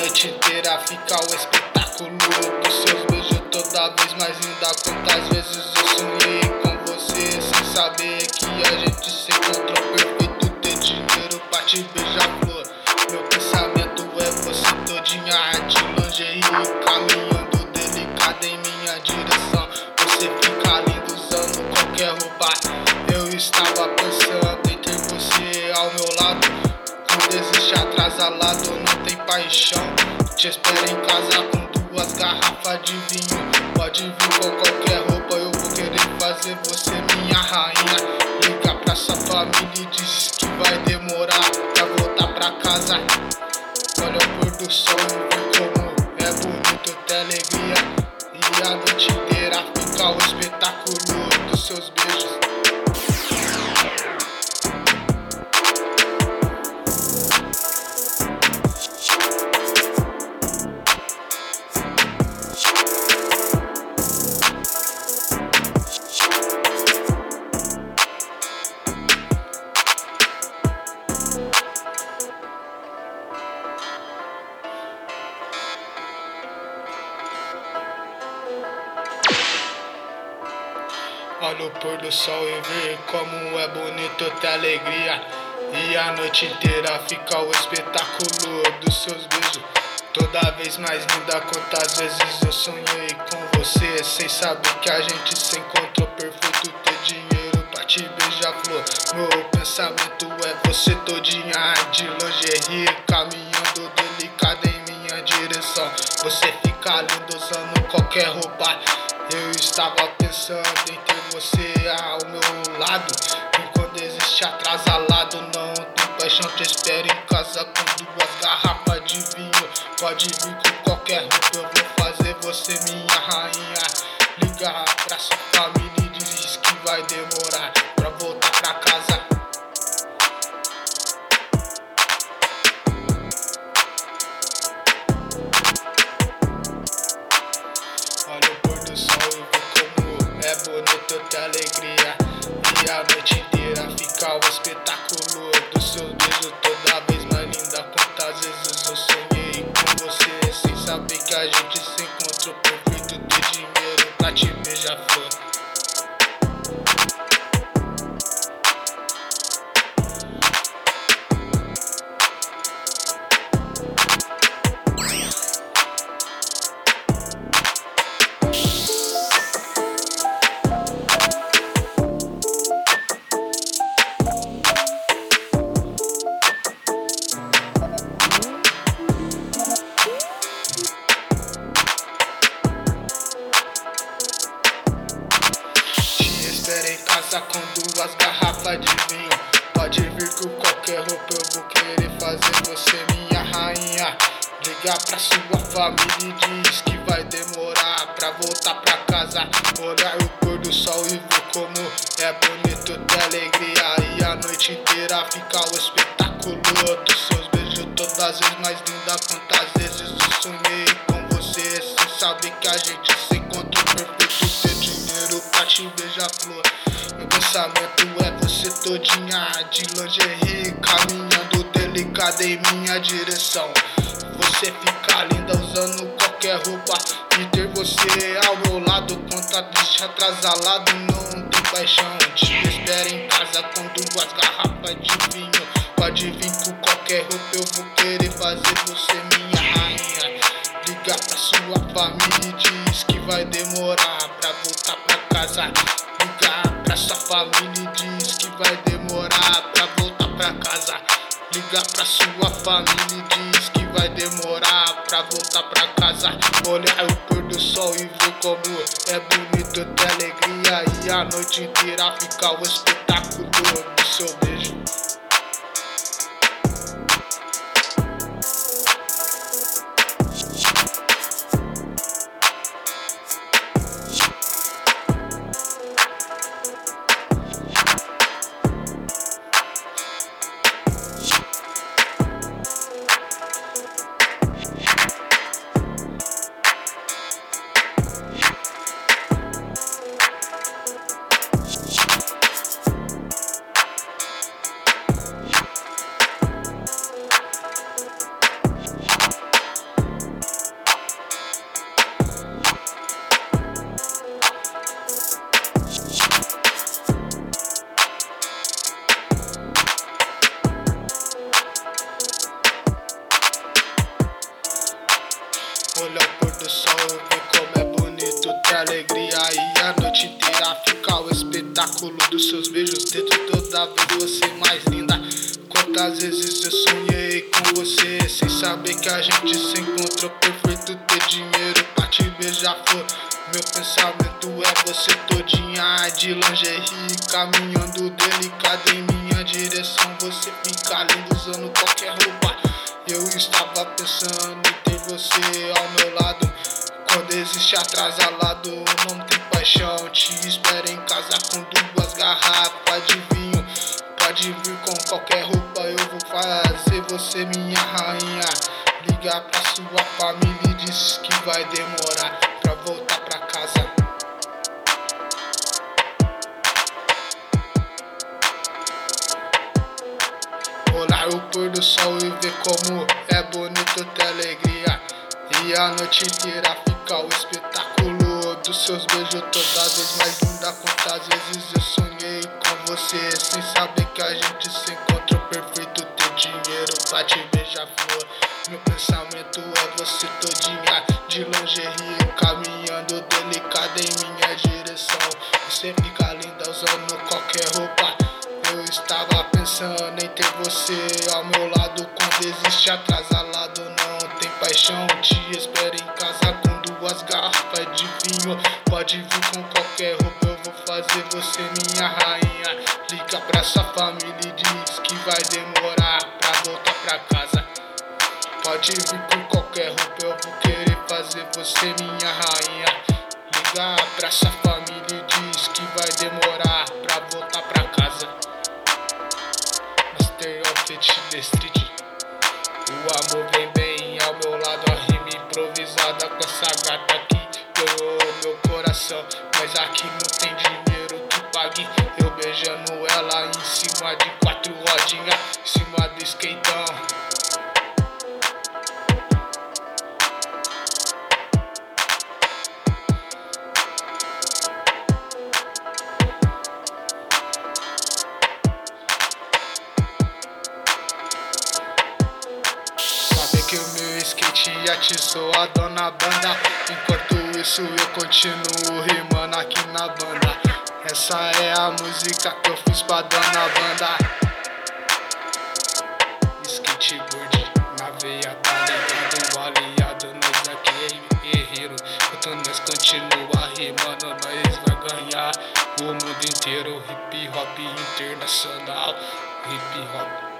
noite inteira fica o espetáculo dos seus beijos, toda vez mais linda. Quantas vezes eu sonhei com você, sem saber que a gente se encontrou perfeito. Ter dinheiro pra te beijar, flor. Meu pensamento é você todinha de lingerie, caminhando delicada em minha direção. Você fica lindo usando qualquer roupa. Eu estava pensando em ter você ao meu lado. Não desiste atrasalado, não tem paixão. Te espero em casa com 2 garrafas de vinho. Pode vir com qualquer roupa, eu vou querer fazer você minha rainha. Liga pra sua família e diz que vai demorar pra voltar pra casa. Olha o pôr do sol e vê como é bonito, ter alegria. E a noite inteira fica o espetáculo dos seus beijos. Olha o pôr do sol e vê como é bonito, ter alegria. E a noite inteira fica o espetáculo dos seus beijos, toda vez mais linda. Quantas vezes eu sonhei com você, sem saber que a gente se encontrou perfeito. Ter dinheiro pra te beijar, flor. Meu pensamento é você todinha de lingerie, caminhando delicada em minha direção. Você fica lindo usando qualquer roupa. Eu estava pensando em ter você ao meu lado. Enquanto existe atrasalado, não tem paixão. Te espero em casa com 2 garrafas de vinho. Pode vir com qualquer roupa, eu vou fazer você minha rainha. Liga pra sua família e diz que vai demorar pra voltar pra casa. Olha o pôr do sol e vê como é bonito, ter alegria. E a noite inteira fica o espetáculo dos seus beijos, toda vez mais linda. Quantas vezes eu sonhei com você, sem saber que a gente se encontrou perfeito. Ter dinheiro pra te beijar, flor. Em casa com 2 garrafas de vinho. Pode vir com qualquer roupa, eu vou querer fazer você minha rainha. Liga pra sua família e diz que vai demorar pra voltar pra casa. Olhar o pôr do sol e ver como é bonito, ter alegria. E a noite inteira fica o espetáculo dos seus beijos, todas vezes mais linda. Quantas vezes eu sonhei com você, sem saber que a gente se encontrou perfeito. Ter dinheiro pra te beijar, flor. Meu pensamento é você todinha de lingerie, caminhando delicada em minha direção. Você fica linda usando qualquer roupa. E ter você ao meu lado, conta triste atrasalado, não tem paixão. Te espero em casa com 2 garrafas de vinho. Pode vir com qualquer roupa, eu vou querer fazer você minha rainha. Liga pra sua família e diz que vai demorar pra voltar pra casa. Liga pra sua família e diz que vai demorar pra voltar pra casa. Liga pra sua família e diz que vai demorar pra voltar pra casa. Olhar o pôr do sol e ver como é bonito, ter alegria. E a noite inteira fica o espetáculo do seu beijo. alegria e a noite inteira fica o espetáculo dos seus beijos dentro. Toda vez você mais linda. Quantas vezes eu sonhei com você sem saber que a gente se encontrou perfeito. Ter dinheiro pra te beijar flor. Meu pensamento é você todinha de lingerie, caminhando delicada em minha direção. Você fica lindo usando qualquer roupa. Eu estava pensando em ter você ao meu lado. Quando existe atrasalado, não tem paixão. Te espero em casa com 2 garrafas de vinho. Pode vir com qualquer roupa, eu vou fazer você minha rainha. Liga pra sua família e diz que vai demorar pra voltar pra casa. Olhar o pôr do sol e ver como é bonito ter alegria. E a noite inteira fica o espetáculo dos seus beijos. Toda vez mais linda. Quantas vezes eu sonhei com você sem saber que a gente se encontrou perfeito. Ter dinheiro pra te beijar flor. Meu pensamento é você todinha de lingerie, caminhando delicada em minha direção. Você fica linda usando qualquer roupa. Eu estava pensando em ter você ao meu lado. Quando existe atrasalado, não tem paixão. Te espero em casa com 2 garrafas de vinho. Pode vir com qualquer roupa, eu vou fazer você minha rainha. Liga pra sua família e diz que vai demorar pra voltar pra casa. Pode vir com qualquer roupa, eu vou querer fazer você minha rainha. Liga pra sua família e diz que vai demorar pra voltar pra casa. Master of the Street. O amor vem bem ao meu lado, a rima improvisada com essa gata que ganhou meu coração. Mas aqui não tem dinheiro que pague. Eu beijando ela em cima de 4 rodinhas, em cima do skateão. Que o meu skate atiçou a dona banda. Enquanto isso eu continuo rimando aqui na banda. Essa é a música que eu fiz pra dona banda. Skateboard na veia, tá ligado? Aliado, nós aqui é guerreiro. Enquanto nós continua rimando, nós vai ganhar o mundo inteiro. Hip hop internacional, hip hop.